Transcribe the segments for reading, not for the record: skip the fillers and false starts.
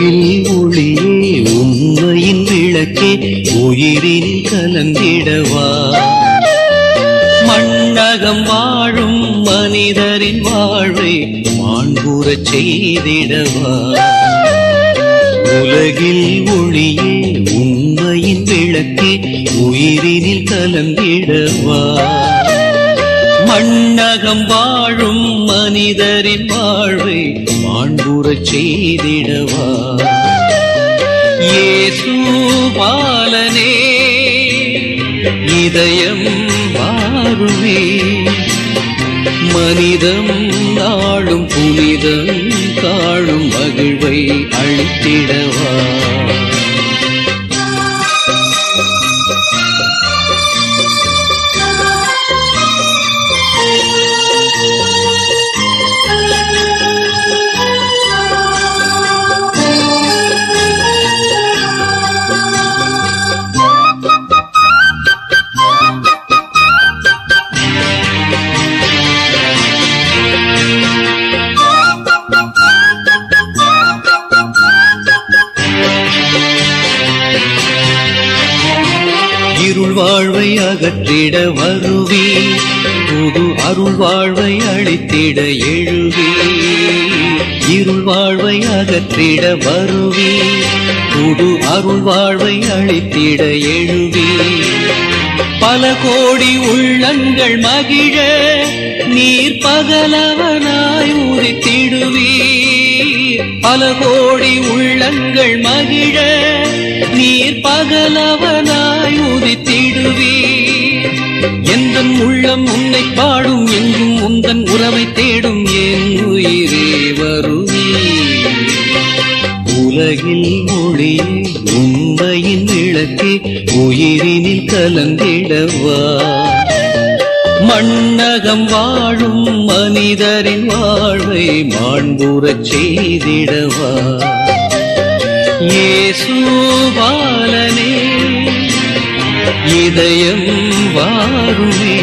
உலகில் ஒளியே உண்மையின் விளக்கே உயிரில் கலந்திடவா மண்ணகம் வாழும் மனிதரின் வாழ்வை மாண்புறச் செய்திடவா உலகில் ஒளியே உண்மையின் விளக்கே உயிரினில் கலந்திடவா மண்ணகம் வாழும் மனிதரின் வாழ்வை மாண்புறச் செய்திடவா இயேசு பாலனே இதயம் வாருமே மனிதம் நாளும் புனிதம் காணும் மகிழ்வை அளித்திடவா இருள் வாழ்வை அகற்றிட வருவி புது அருள் வாழ்வை அளித்திட எழுவி இருள் வாழ்வை அகற்றிட வருவி புது அருள் வாழ்வை அளித்திட எழுவி பல கோடி உள்ளங்கள் மகிழ நீர் பகலவனாய் உதித்திடுவீர் பல கோடி உள்ளங்கள் மகிழ நீர் பகலவனாய் உதித்திடுவீர் எந்தன் உள்ளம் உன்னை பாடும் எங்கும் உந்தன் உறவை தேடும் என் உயிரே வருவீர் உலகில் ஒளியே உண்மையின் விளக்கே உயிரினில் கலந்திடவா மண்ணகம் வாழும் மனிதரின் வாழ்வை மாண்புறச் செய்திடவா இயேசு பாலனே இதயம் வாருமே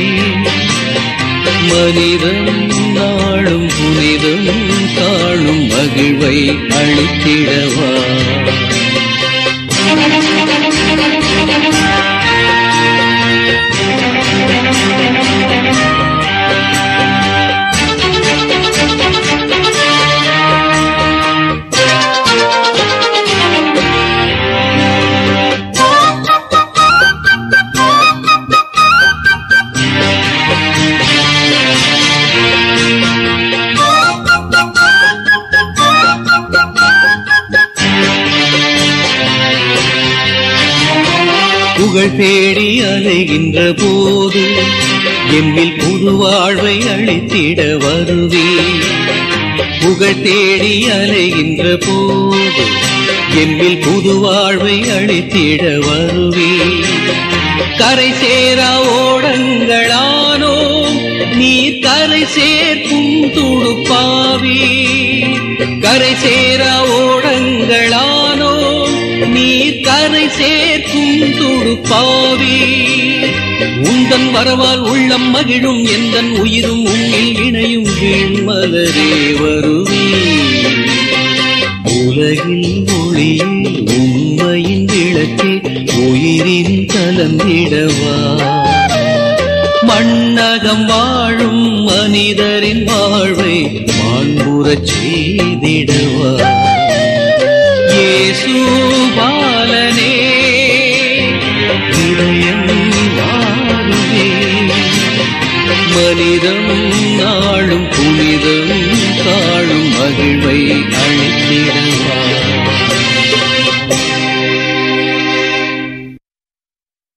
மனிதம் நாளும் புனிதம் காணும் மகிழ்வை அளித்திடவா புகழ் தேடி அலைகின்ற போது எம்மில் புது வாழ்வை அளித்திட வருவே புகழ் தேடி அலைகின்ற போது எம்மில் புது வாழ்வை அளித்திட வருவே கரை சேரா ஓடங்களானோ நீர் கரை சேர்க்கும் துடுப்பாவே கரை சேரா ஓடங்களானோ நீர் கரை சேர்க்கும் துடுப்பாவே உந்தன் வரவால் உள்ளம் மகிழும் எந்தன் உயிரும் உன்னில் இணையும் வீண்மலரே வருவே உலகில் ஒளியே உண்மையின் விளக்கே உயிரின் கலந்திடவா மண்ணகம் வாழும் மனிதரின் வாழ்வை மாண்புறச் செய்திடவா